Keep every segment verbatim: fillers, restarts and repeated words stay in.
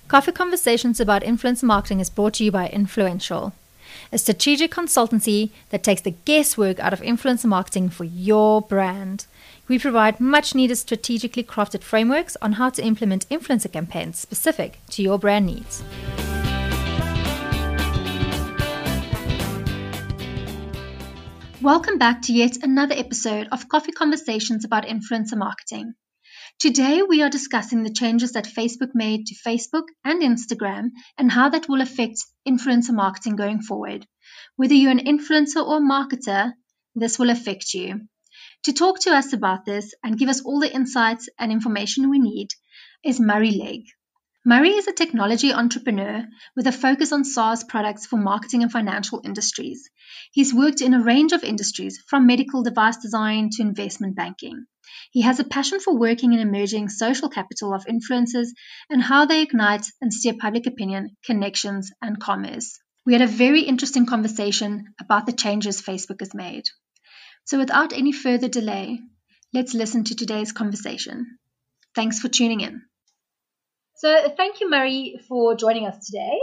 Coffee Conversations about Influencer Marketing is brought to you by Influential, a strategic consultancy that takes the guesswork out of influencer marketing for your brand. We provide much needed strategically crafted frameworks on how to implement influencer campaigns specific to your brand needs. Welcome back to yet another episode of Coffee Conversations about Influencer Marketing. Today we are discussing the changes that Facebook made to Facebook and Instagram and how that will affect influencer marketing going forward. Whether you're an influencer or marketer, this will affect you. To talk to us about this and give us all the insights and information we need is Murray Legg. Murray is a technology entrepreneur with a focus on SaaS products for marketing and financial industries. He's worked in a range of industries, from medical device design to investment banking. He has a passion for working in emerging social capital of influencers and how they ignite and steer public opinion, connections, and commerce. We had a very interesting conversation about the changes Facebook has made. So without any further delay, let's listen to today's conversation. Thanks for tuning in. So thank you, Murray, for joining us today.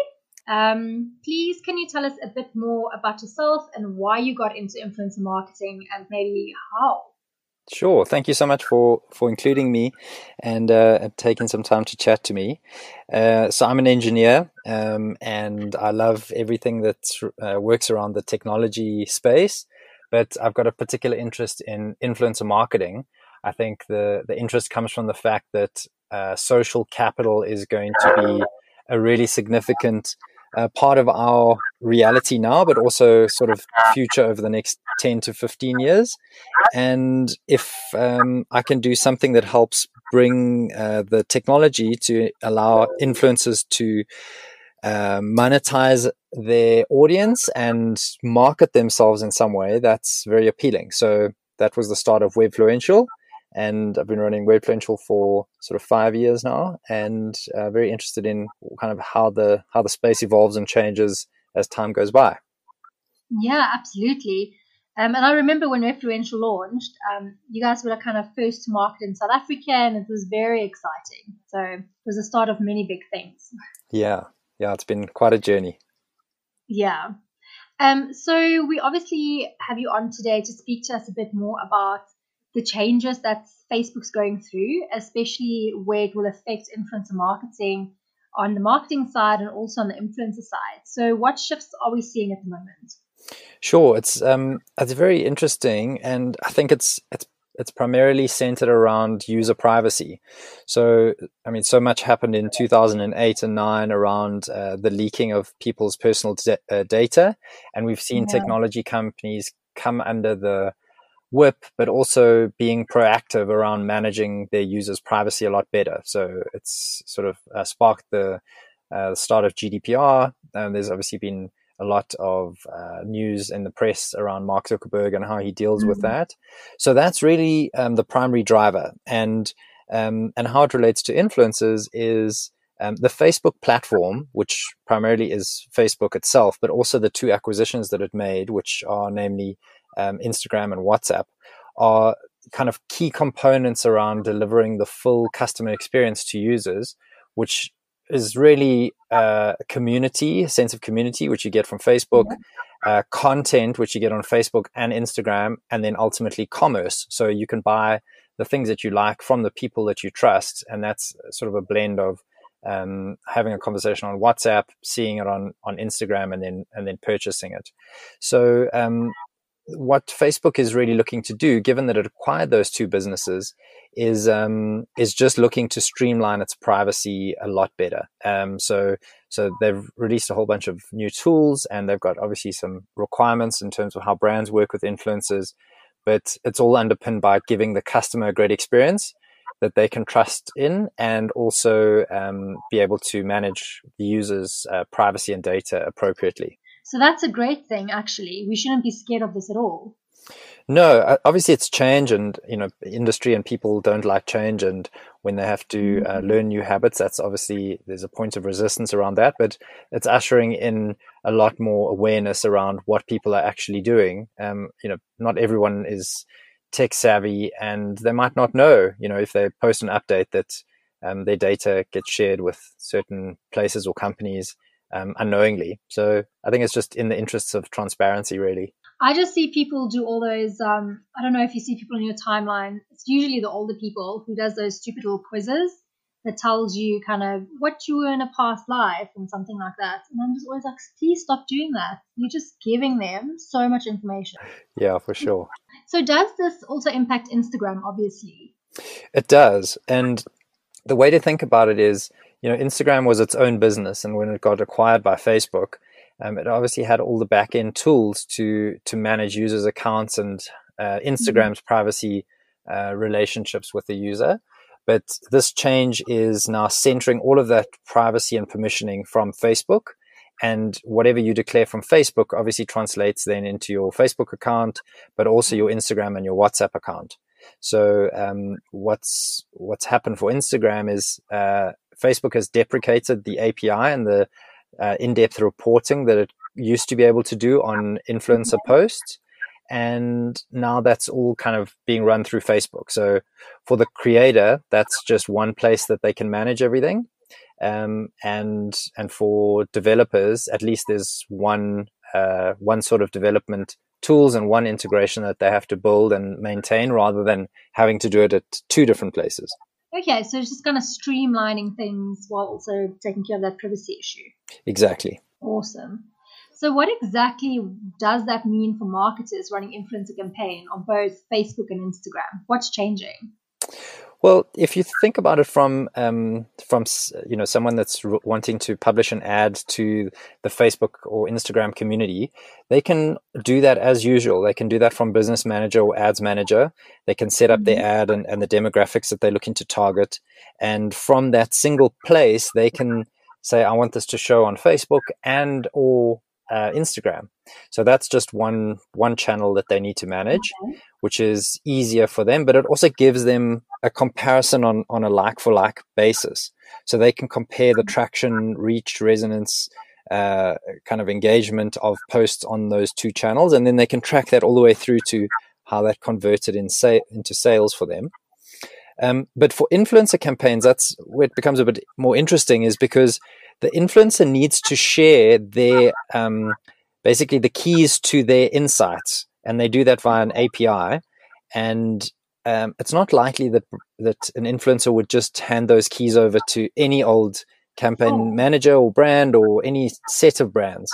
Um, please, can you tell us a bit more about yourself and why you got into influencer marketing and maybe how? Sure. Thank you so much for, for including me and uh, taking some time to chat to me. Uh, so I'm an engineer um, and I love everything that uh, works around the technology space, but I've got a particular interest in influencer marketing. I think the, the interest comes from the fact that uh, social capital is going to be a really significant uh, part of our reality now, but also sort of future over the next ten to fifteen years. And if um, I can do something that helps bring uh, the technology to allow influencers to uh, monetize their audience and market themselves in some way, that's very appealing. So that was the start of Webfluential. And I've been running Webfluential for sort of five years now, and uh, very interested in kind of how the how the space evolves and changes as time goes by. Yeah, absolutely. Um, and I remember when Webfluential launched, um, you guys were kind of first to market in South Africa, and it was very exciting. So it was the start of many big things. Yeah, yeah, it's been quite a journey. Yeah. Um, so we obviously have you on today to speak to us a bit more about the changes that Facebook's going through, especially where it will affect influencer marketing on the marketing side and also on the influencer side. So what shifts are we seeing at the moment? Sure, it's um, it's very interesting, and I think it's it's it's primarily centered around user privacy. So, I mean, so much happened in two thousand eight and nine around uh, the leaking of people's personal d- uh, data, and we've seen yeah. technology companies come under the whip, but also being proactive around managing their users' privacy a lot better. So it's sort of uh, sparked the uh, start of G D P R. Um, there's obviously been a lot of uh, news in the press around Mark Zuckerberg and how he deals mm-hmm. with that. So that's really um, the primary driver. And um, and how it relates to influencers is um, the Facebook platform, which primarily is Facebook itself, but also the two acquisitions that it made, which are namely um, Instagram and WhatsApp, are kind of key components around delivering the full customer experience to users, which is really uh, community, a sense of community, which you get from Facebook, uh, content, which you get on Facebook and Instagram, and then ultimately commerce. So you can buy the things that you like from the people that you trust. And that's sort of a blend of um, having a conversation on WhatsApp, seeing it on, on Instagram, and then, and then purchasing it. So um, what Facebook is really looking to do, given that it acquired those two businesses, is um, is just looking to streamline its privacy a lot better. Um, so so they've released a whole bunch of new tools, and they've got obviously some requirements in terms of how brands work with influencers, but it's all underpinned by giving the customer a great experience that they can trust in, and also um, be able to manage the users' uh, privacy and data appropriately. So that's a great thing, actually. We shouldn't be scared of this at all. No, obviously it's change, and you know, industry and people don't like change, and when they have to uh, learn new habits, that's obviously there's a point of resistance around that. But it's ushering in a lot more awareness around what people are actually doing. Um, you know, not everyone is tech savvy, and they might not know, you know, if they post an update that um, their data gets shared with certain places or companies um, unknowingly. So I think it's just in the interests of transparency, really. I just see people do all those, um, I don't know if you see people in your timeline. It's usually the older people who does those stupid little quizzes that tells you kind of what you were in a past life and something like that. And I'm just always like, please stop doing that. You're just giving them so much information. Yeah, for sure. So does this also impact Instagram, obviously? It does. And the way to think about it is, you know, Instagram was its own business. And when it got acquired by Facebook, um, it obviously had all the back-end tools to to manage users' accounts and uh, Instagram's mm-hmm. privacy uh, relationships with the user. But this change is now centering all of that privacy and permissioning from Facebook. And whatever you declare from Facebook obviously translates then into your Facebook account, but also your Instagram and your WhatsApp account. So um, what's what's happened for Instagram is uh, Facebook has deprecated the A P I and the uh, in-depth reporting that it used to be able to do on influencer posts. And now that's all kind of being run through Facebook. So for the creator, that's just one place that they can manage everything. Um, and and for developers, at least there's one uh, one sort of development tools and one integration that they have to build and maintain rather than having to do it at two different places. Okay, so it's just kind of streamlining things while also taking care of that privacy issue. Exactly. Awesome. So what exactly does that mean for marketers running influencer campaign on both Facebook and Instagram? What's changing? Well, if you think about it from um, from you know someone that's r- wanting to publish an ad to the Facebook or Instagram community, they can do that as usual. They can do that from Business Manager or Ads Manager. They can set up mm-hmm. their ad and, and the demographics that they're looking to target, and from that single place, they can say, "I want this to show on Facebook and or uh, Instagram." So that's just one one channel that they need to manage, okay. which is easier for them, but it also gives them a comparison on, on a like-for-like basis. So they can compare the traction, reach, resonance, uh, kind of engagement of posts on those two channels, and then they can track that all the way through to how that converted in sa- into sales for them. Um, but for influencer campaigns, that's where it becomes a bit more interesting, is because the influencer needs to share their um, basically the keys to their insights, and they do that via an A P I. And um, it's not likely that that an influencer would just hand those keys over to any old campaign oh. manager or brand or any set of brands,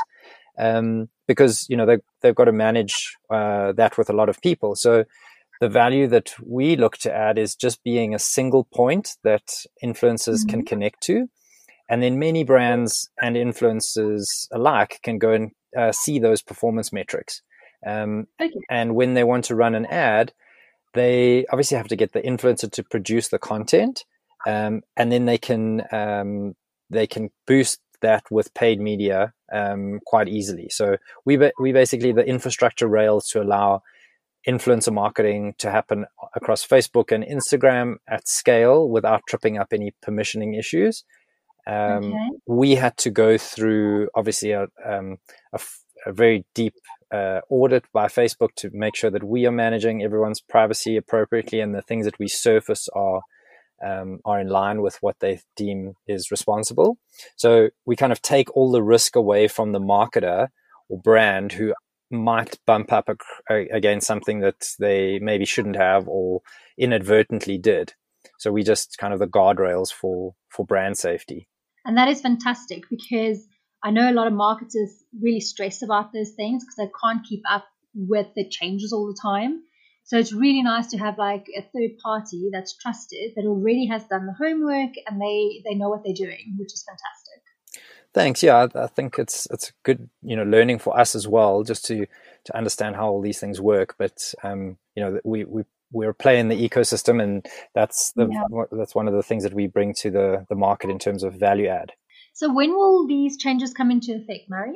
um, because you know they they've got to manage uh, that with a lot of people. So the value that we look to add is just being a single point that influencers mm-hmm. can connect to. And then many brands and influencers alike can go and uh, see those performance metrics. Um, okay. And when they want to run an ad, they obviously have to get the influencer to produce the content, um, and then they can um, they can boost that with paid media um, quite easily. So we ba- we basically the infrastructure rails to allow influencer marketing to happen across Facebook and Instagram at scale without tripping up any permissioning issues. Um, okay. We had to go through obviously a, um, a, f- a very deep uh, audit by Facebook to make sure that we are managing everyone's privacy appropriately and the things that we surface are um, are in line with what they deem is responsible. So we kind of take all the risk away from the marketer or brand who might bump up a, against something that they maybe shouldn't have or inadvertently did. So we just kind of the guardrails for for brand safety. And that is fantastic, because I know a lot of marketers really stress about those things because they can't keep up with the changes all the time. So it's really nice to have like a third party that's trusted, that already has done the homework and they, they know what they're doing, which is fantastic. Thanks. Yeah, I, I think it's it's good, you know, learning for us as well, just to to understand how all these things work. But um, you know, we we we're playing the ecosystem, and that's the yeah. that's one of the things that we bring to the the market in terms of value add. So when will these changes come into effect, Murray?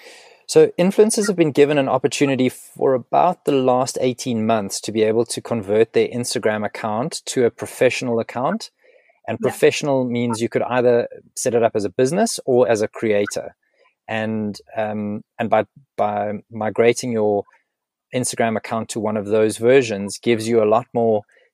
So influencers have been given an opportunity for about the last eighteen months to be able to convert their Instagram account to a professional account. And professional yeah. means you could either set it up as a business or as a creator. And um, and by by migrating your Instagram account to one of those versions gives you a lot more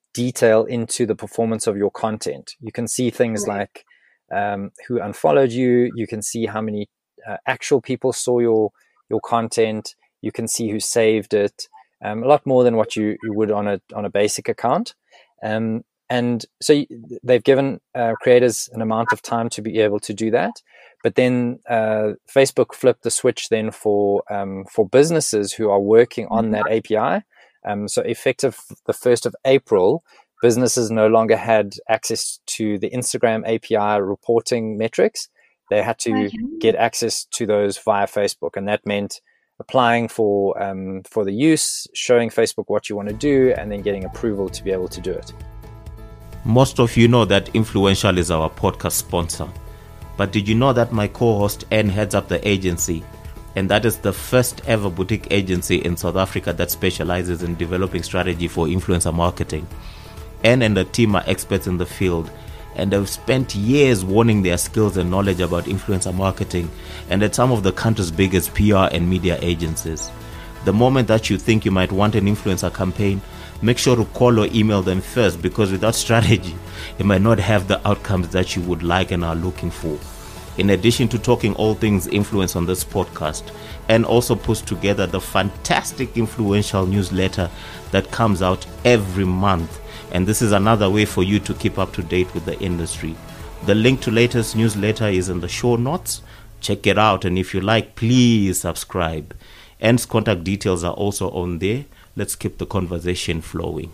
detail into the performance of your content. You can see things Right. like um, who unfollowed you. You can see how many uh, actual people saw your your content. You can see who saved it. Um, a lot more than what you, you would on a on a basic account. Um, and so they've given uh, creators an amount of time to be able to do that. But then uh, Facebook flipped the switch then for um, for businesses who are working on that A P I. Um, so effective the first of April, businesses no longer had access to the Instagram A P I reporting metrics. They had to Okay. get access to those via Facebook, and that meant applying for um, for the use, showing Facebook what you want to do, and then getting approval to be able to do it. Most of you know that Influential is our podcast sponsor. But did you know that my co-host Anne heads up the agency? And that is the first ever boutique agency in South Africa that specializes in developing strategy for influencer marketing. Anne and the team are experts in the field and have spent years honing their skills and knowledge about influencer marketing and at some of the country's biggest P R and media agencies. The moment that you think you might want an influencer campaign, make sure to call or email them first, because without strategy, it might not have the outcomes that you would like and are looking for. In addition to talking all things influence on this podcast, and also puts together the fantastic Influential newsletter that comes out every month. And this is another way for you to keep up to date with the industry. The link to latest newsletter is in the show notes. Check it out, and if you like, please subscribe. Anne's contact details are also on there. Let's keep the conversation flowing.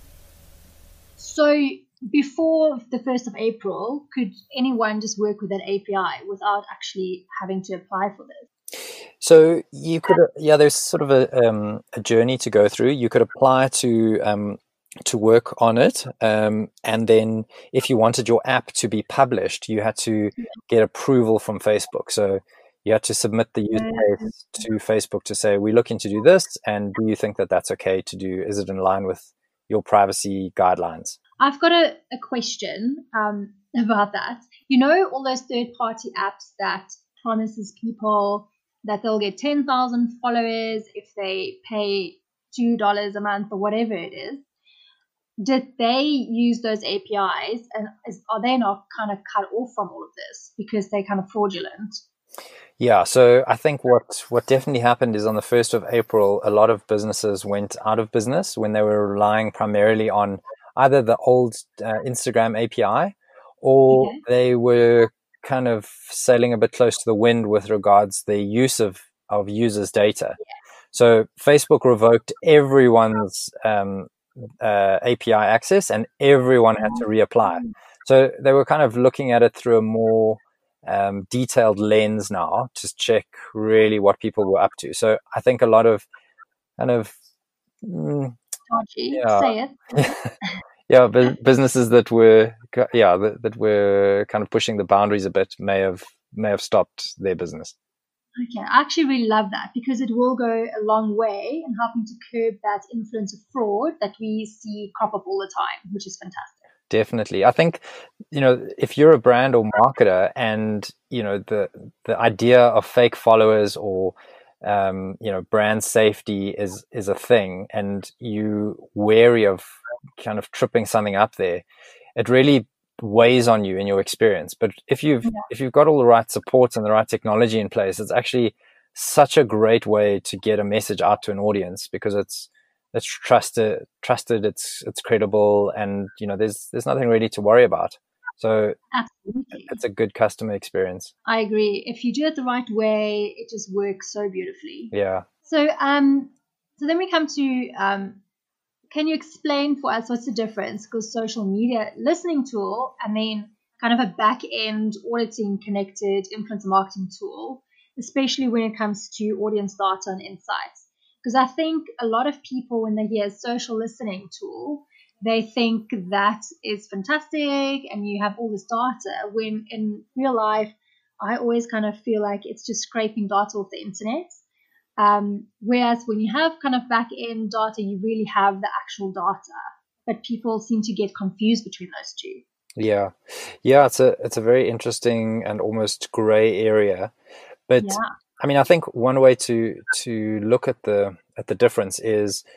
So before the first of April, could anyone just work with that A P I without actually having to apply for this? So you could, yeah, there's sort of a, um, a journey to go through. You could apply to um, to work on it, um, and then if you wanted your app to be published, you had to get approval from Facebook. So you had to submit the use case to Facebook to say, we're looking to do this, and do you think that that's okay to do? Is it in line with your privacy guidelines? I've got a, a question um, about that. You know, all those third-party apps that promises people that they'll get ten thousand followers if they pay two dollars a month or whatever it is. Did they use those A P Is, and is, are they not kind of cut off from all of this because they're kind of fraudulent? Yeah, so I think what, what definitely happened is on the first of April, a lot of businesses went out of business when they were relying primarily on either the old uh, Instagram A P I, or Okay. they were kind of sailing a bit close to the wind with regards the use of, of users' data. So Facebook revoked everyone's um, uh, A P I access, and everyone had to reapply. So they were kind of looking at it through a more um, detailed lens now to check really what people were up to. So I think a lot of kind of mm, Dodgy, yeah, say it. yeah, bu- businesses that were yeah that, that were kind of pushing the boundaries a bit may have may have stopped their business. Okay, I actually really love that because it will go a long way in helping to curb that influence of fraud that we see crop up all the time, which is fantastic. Definitely. I think, you know, if you're a brand or marketer and, you know, the the idea of fake followers or, um, you know, brand safety is, is a thing, and you wary of kind of tripping something up there, it really weighs on you in your experience. But if you've, Yeah. if you've got all the right support and the right technology in place, it's actually such a great way to get a message out to an audience, because it's, it's trusted, trusted, it's, it's credible, and, you know, there's, there's nothing really to worry about. So Absolutely. it's a good customer experience. I agree. If you do it the right way, it just works so beautifully. Yeah. So, um, so then we come to, um, can you explain for us what's the difference? Because social media listening tool and then kind of a back end auditing connected influencer marketing tool, especially when it comes to audience data and insights. Because I think a lot of people, when they hear social listening tool, they think that is fantastic and you have all this data, when in real life, I always kind of feel like it's just scraping data off the internet. Um, whereas when you have kind of back-end data, you really have the actual data, but people seem to get confused between those two. Yeah. Yeah. It's a, it's a very interesting and almost gray area, but Yeah. I mean, I think one way to, to look at the, at the difference is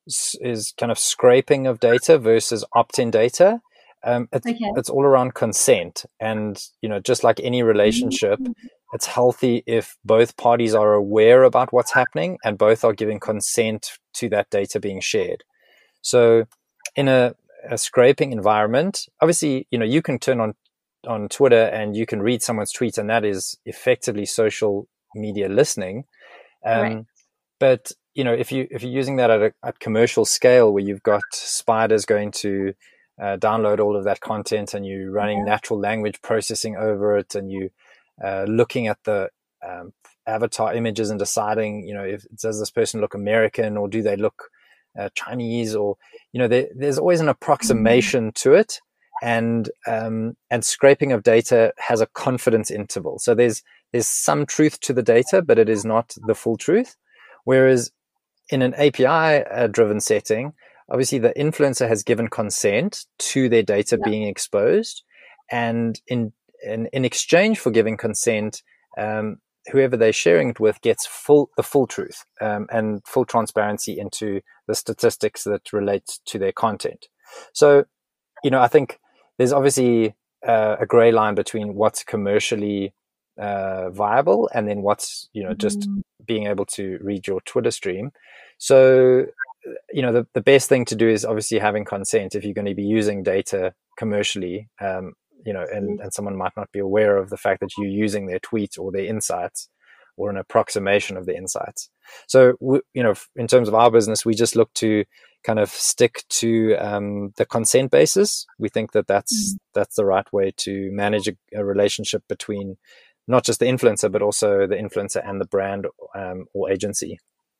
is kind of scraping of data versus opt-in data. Um, it's, okay. it's all around consent, and you know, just like any relationship, mm-hmm. it's healthy if both parties are aware about what's happening and both are giving consent to that data being shared. So, in a, a scraping environment, obviously, you know, you can turn on on Twitter and you can read someone's tweet, and that is effectively social media listening. Um, right. But you know, if you if you're using that at a at commercial scale, where you've got spiders going to Uh, download all of that content, and you running yeah. natural language processing over it, and you uh, looking at the um, avatar images and deciding, you know, if does this person look American or do they look uh, Chinese, or you know, there, there's always an approximation mm-hmm. to it, and um, and scraping of data has a confidence interval. So there's there's some truth to the data, but it is not the full truth. Whereas in an A P I-driven setting, obviously, the influencer has given consent to their data yeah. being exposed, and in, in in exchange for giving consent, um, whoever they're sharing it with gets full the full truth um, and full transparency into the statistics that relate to their content. So, you know, I think there's obviously uh, a gray line between what's commercially uh, viable and then what's, you know, mm-hmm. just being able to read your Twitter stream. So, you know, the, the best thing to do is obviously having consent if you're going to be using data commercially, um, you know, and, and someone might not be aware of the fact that you're using their tweet or their insights or an approximation of the insights. So, we, you know, in terms of our business, we just look to kind of stick to um, the consent basis. We think that that's, mm-hmm. that's the right way to manage a, a relationship between not just the influencer, but also the influencer and the brand um, or agency.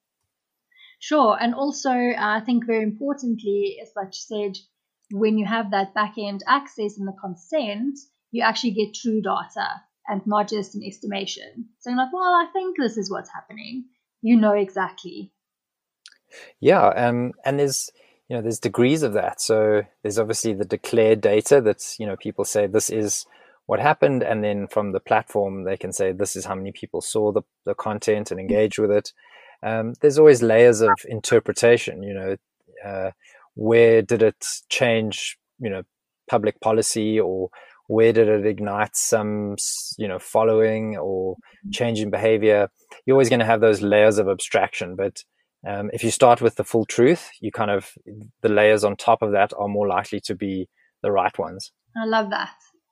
Sure. And also, uh, I think very importantly, as like you said, when you have that back-end access and the consent, you actually get true data and not just an estimation. So you're like, well, I think this is what's happening. You know exactly. Yeah. Um, and there's, you know, there's degrees of that. So there's obviously the declared data that's, you know, people say this is what happened. And then from the platform, they can say this is how many people saw the, the content and engaged with it. Um, there's always layers of interpretation, you know, uh, where did it change, you know, public policy, or where did it ignite some, you know, following or change in behavior? You're always going to have those layers of abstraction. But um, if you start with the full truth, you kind of, the layers on top of that are more likely to be the right ones. I love that.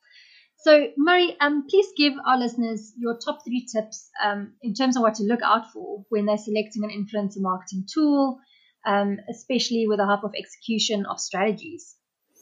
So, Murray, um, please give our listeners your top three tips um, in terms of what to look out for when they're selecting an influencer marketing tool, um, especially with the help of execution of strategies.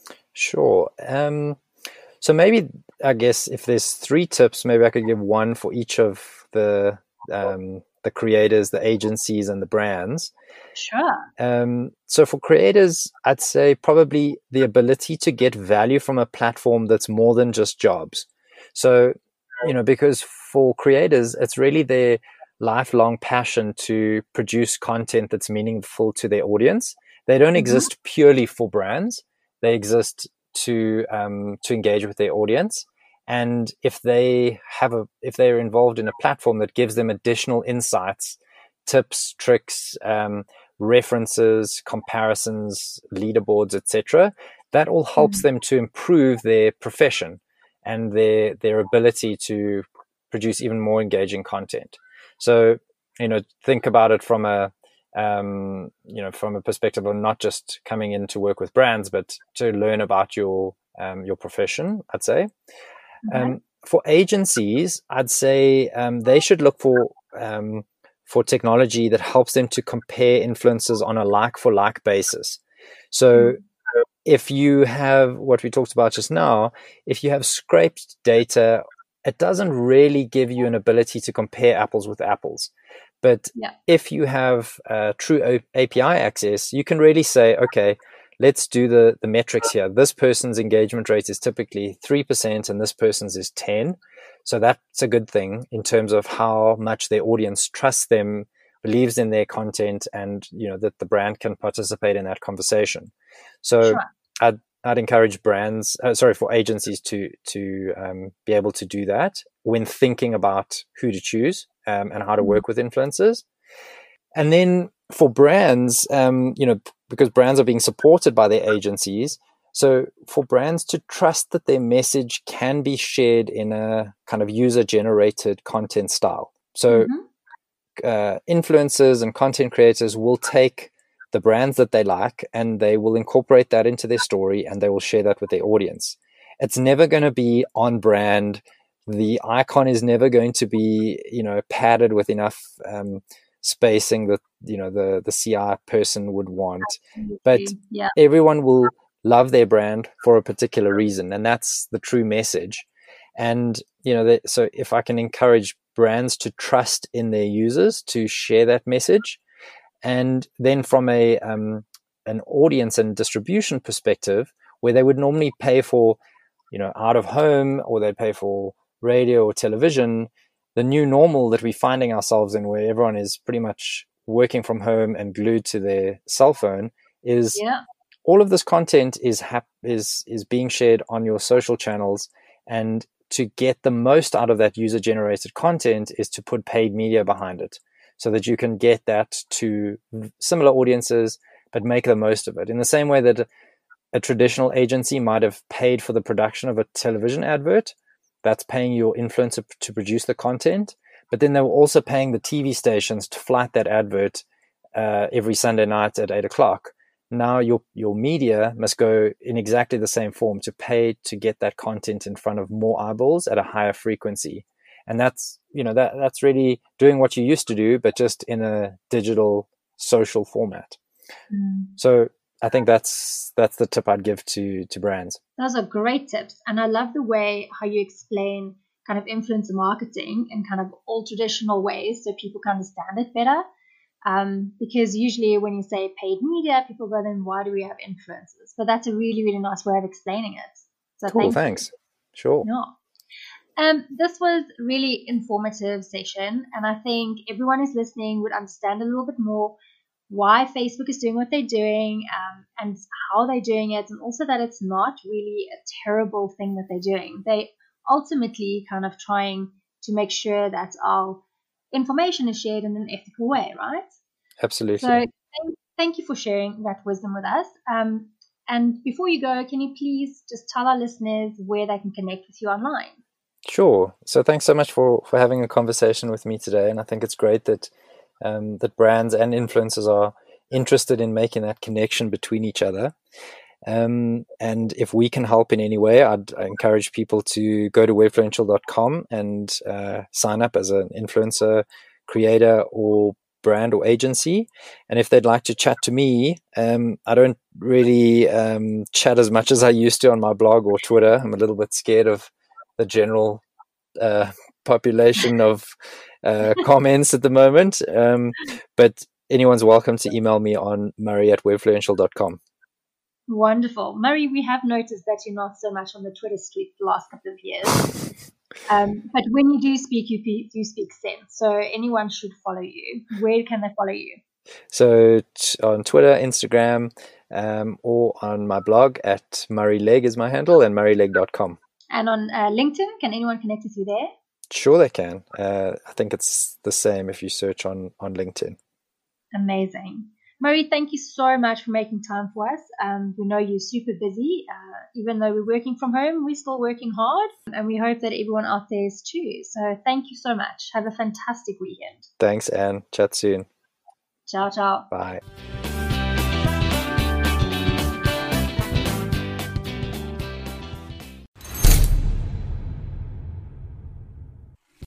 Sure. Um, so maybe, I guess, if there's three tips, maybe I could give one for each of the um, the creators, the agencies, and the brands. Sure. Um, so for creators, I'd say probably the ability to get value from a platform that's more than just jobs. So, you know, because for creators, it's really their lifelong passion to produce content that's meaningful to their audience. They don't mm-hmm. exist purely for brands. They exist to um, to engage with their audience. And if they have a, if they're involved in a platform that gives them additional insights, tips, tricks, um, references, comparisons, leaderboards, et cetera, that all helps mm-hmm. them to improve their profession and their their ability to produce even more engaging content. So, you know, think about it from a um, you know, from a perspective of not just coming in to work with brands, but to learn about your um, your profession, I'd say. Mm-hmm. Um, for agencies, I'd say um, they should look for um, for technology that helps them to compare influencers on a like-for-like basis. So mm-hmm. if you have what we talked about just now, if you have scraped data, it doesn't really give you an ability to compare apples with apples. But yeah. if you have uh, true A P I access, you can really say, okay, let's do the, the metrics here. This person's engagement rate is typically three percent and this person's is ten. So that's a good thing in terms of how much their audience trusts them, believes in their content, and, you know, that the brand can participate in that conversation. So sure. I'd, I'd encourage brands, uh, sorry, for agencies to, to um, be able to do that when thinking about who to choose um, and how to work with influencers. And then for brands, um, you know, because brands are being supported by their agencies. So for brands to trust that their message can be shared in a kind of user-generated content style. So mm-hmm. uh, influencers and content creators will take the brands that they like and they will incorporate that into their story and they will share that with their audience. It's never going to be on brand. The icon is never going to be, you know, padded with enough um, spacing that, you know, the, the C I person would want. Absolutely. But yeah. Everyone will love their brand for a particular reason, and that's the true message. And you know, they, so if I can encourage brands to trust in their users to share that message, and then from a um, an audience and distribution perspective, where they would normally pay for, you know, out of home, or they pay for radio or television, the new normal that we're finding ourselves in, where everyone is pretty much working from home and glued to their cell phone, is yeah. all of this content is hap- is is being shared on your social channels, and to get the most out of that user-generated content is to put paid media behind it, so that you can get that to similar audiences, but make the most of it. In the same way that a traditional agency might have paid for the production of a television advert, that's paying your influencer to produce the content, but then they were also paying the T V stations to flight that advert uh, every Sunday night at eight o'clock. Now your your media must go in exactly the same form to pay to get that content in front of more eyeballs at a higher frequency. And that's, you know, that that's really doing what you used to do, but just in a digital social format. Mm. So I think that's that's the tip I'd give to to brands. Those are great tips. And I love the way how you explain kind of influencer marketing in kind of all traditional ways so people can understand it better. Um, because usually when you say paid media, people go, then why do we have influencers? But that's a really, really nice way of explaining it. So cool, thank thanks. You. Sure. Yeah. Um, this was a really informative session, and I think everyone who's listening would understand a little bit more why Facebook is doing what they're doing, um, and how they're doing it, and also that it's not really a terrible thing that they're doing. They ultimately kind of trying to make sure that our information is shared in an ethical way, right? Absolutely. So thank, thank you for sharing that wisdom with us. Um, and before you go, can you please just tell our listeners where they can connect with you online? Sure. So thanks so much for, for having a conversation with me today. And I think it's great that um, that brands and influencers are interested in making that connection between each other. Um, and if we can help in any way, I'd I encourage people to go to webfluential dot com and uh, sign up as an influencer, creator, or brand or agency. And if they'd like to chat to me, um, I don't really um, chat as much as I used to on my blog or Twitter. I'm a little bit scared of the general uh, population of uh, comments at the moment. Um, but anyone's welcome to email me on murray at webfluential dot com. Wonderful. Murray, we have noticed that you're not so much on the Twitter street the last couple of years. um, but when you do speak, you do speak sense. So anyone should follow you. Where can they follow you? So t- on Twitter, Instagram, um, or on my blog at Murray Legg is my handle, and murray legg dot com. And on uh, LinkedIn, can anyone connect with you there? Sure, they can. Uh, I think it's the same if you search on, on LinkedIn. Amazing. Murray, thank you so much for making time for us. Um, we know you're super busy. Uh, even though we're working from home, we're still working hard. And we hope that everyone out there is too. So thank you so much. Have a fantastic weekend. Thanks, Anne. Chat soon. Ciao, ciao. Bye.